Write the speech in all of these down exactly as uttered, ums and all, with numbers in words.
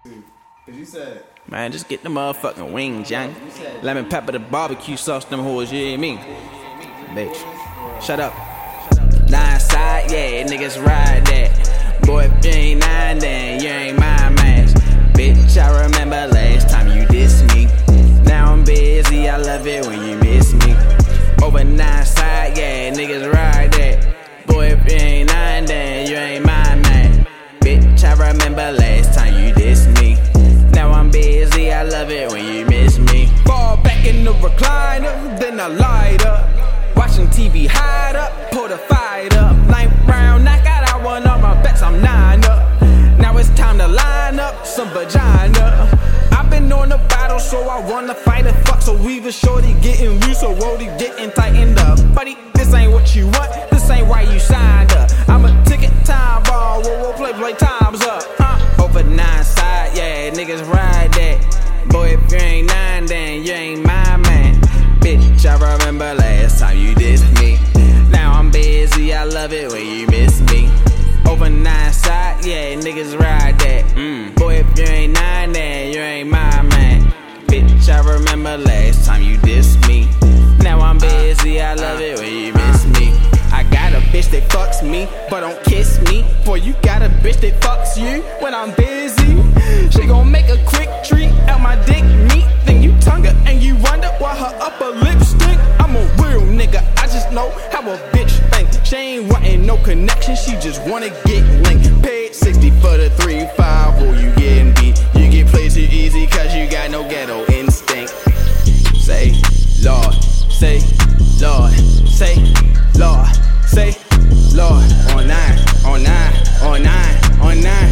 Cause you said, man, just get the motherfucking wings, young. Lemon pepper, the barbecue sauce, them hoes, you hear me? Bitch, shut up. Nine side, yeah, niggas ride that. Boy, if you ain't nine, then you ain't my match. Bitch, I remember last time you dissed me. Now I'm busy, I love it when you miss me. Over nine side, yeah, niggas ride that. Boy, if you ain't nine, then you ain't my man. Bitch, I remember last time you dissed me. Now I'm busy, I love it when you miss me. Fall back in the recliner, then I light up. Watching T V hide up, pull the fight up. Ninth round, knock out, I won all my bets, I'm nine up. Now it's time to line up some vagina. I've been on the battle, so I wanna fight and fuck. So Weaver shorty getting loose, so Rody getting tightened up. Buddy, this ain't what you want, this ain't why you signed up. I'm a ticket time ball, whoa, whoa, play, play, time's up. Uh, over nine side, yeah, niggas ride that. Boy, if you ain't nine, then you ain't my man. Bitch, I remember last time you dissed me. Now I'm busy, I love it when you miss me. Over nine side, yeah, niggas ride that. Mm. Boy, if you ain't nine, then you ain't my man. Bitch, I remember last time you dissed me. Now I'm busy, I love it when you miss me. I got a bitch that fucks me, but don't kiss me. Boy, you got a bitch that fucks you when I'm busy. She gon' make a quick treat out my dick meat. Then you tongue her and you wonder why her upper lip stink. I'm a real nigga, I just know how a bitch think. She ain't wantin' no connection, she just wanna get linked. Paid sixty for the three five, oh you getting beat. You get played too easy cause you got no ghetto instinct. Say, Lord, say, Lord, say, Lord, say, Lord. On nine, on nine, on nine, on nine.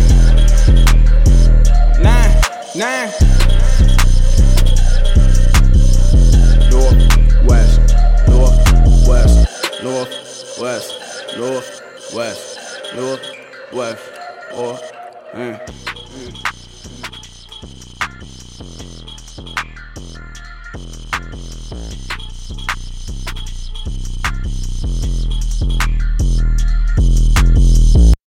Nine, nine. North, west, north, west, north, west, north, west, north, west, or, mm, mm.